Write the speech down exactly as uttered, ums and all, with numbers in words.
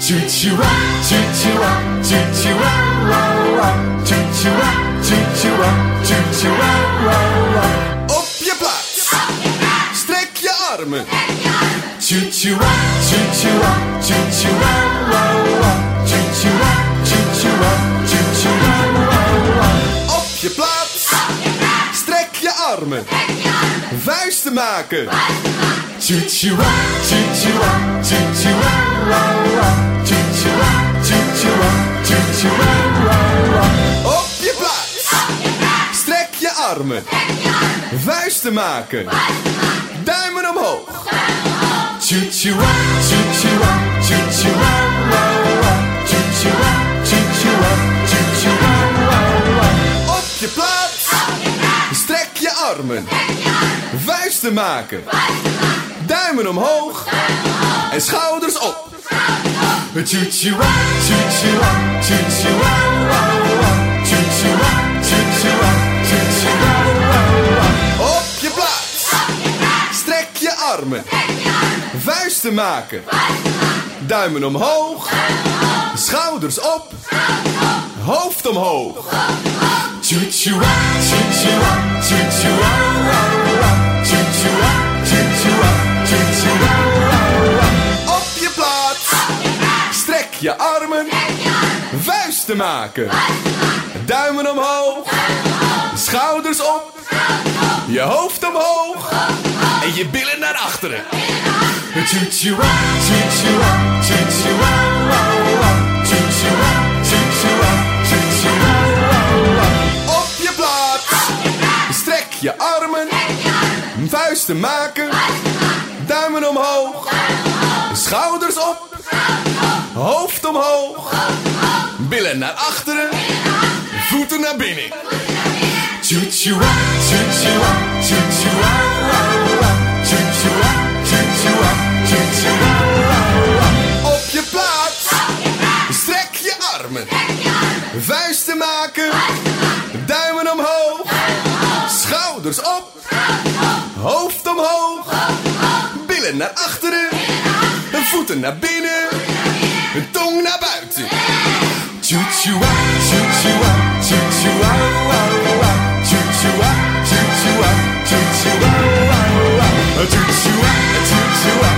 Choo-choo-wa, choo-choo-wa, choo-choo-wa, wa-wa. Choo-choo-wa, choo-choo-wa, choo-choo-wa, wa-wa. Op je plaats, strek je armen. Choo-choo-wa, choo-choo-wa, choo-choo-wa, wa-wa. Choo-choo-wa, choo-choo-wa, choo-choo-wa, wa-wa. Op je plaats, strek je armen. Vuisten maken. Choo-choo-wa, choo-choo-wa, choo-choo-wa, wa-wa. Choo-choo-wa, choo-choo-wa, choo-choo-wa, wa-wa. Op je plaats, strek je armen. Vuisten maken. Duimen omhoog. Choo-choo-wa, choo-choo-wa, choo-choo-wa, wa-wa. Choo-choo-wa, choo-choo-wa, choo-choo-wa, wa-wa. Op je plaats, strek je armen. Vuisten maken. Duimen omhoog. En schouders op. Choo-choo-wa, choo-choo-wa, choo-choo-wa, wa-wa. Choo-choo-wa, choo-choo-wa, choo-choo-wa, wa-wa. Op je plaats, strek je armen. Vuisten maken. Duimen omhoog. Schouders op. Hoofd omhoog. Choo-choo-wa, choo-choo-wa, choo-choo-wa, wa-wa. Choo-choo-wa, choo-choo-wa, choo-choo-wa, wa-wa. Op je plaats, strek je armen. Vuisten maken. Duimen omhoog. Schouders op. Je hoofd omhoog. En je billen naar achteren. Choo-choo-wa, choo-choo-wa, choo-choo-wa, wa-wa. Choo-choo-wa, choo-choo-wa, choo-choo-wa, wa-wa. Op je plaats, strek je armen. Vuisten maken. Duimen omhoog. Schouders op. Hoofd omhoog. Billen naar achteren. Voeten naar binnen. Choo-choo-wa, choo-choo-wa, choo-choo-wa, wa-wa. Choo-choo-wa, choo-choo-wa, choo-choo-wa, wa-wa. Op je plaats, strek je armen. Vuisten maken. Duimen omhoog. Schouders op. Hoofd omhoog. Billen naar achteren. Voeten naar binnen. Tong naar buiten. Choo-choo-wa, choo-choo-wa, choo-choo-wa, wa-wa. Choo-choo-wa, choo-choo-wa, choo-choo-wa, wa-wa. Choo-choo-wa, choo-choo-wa,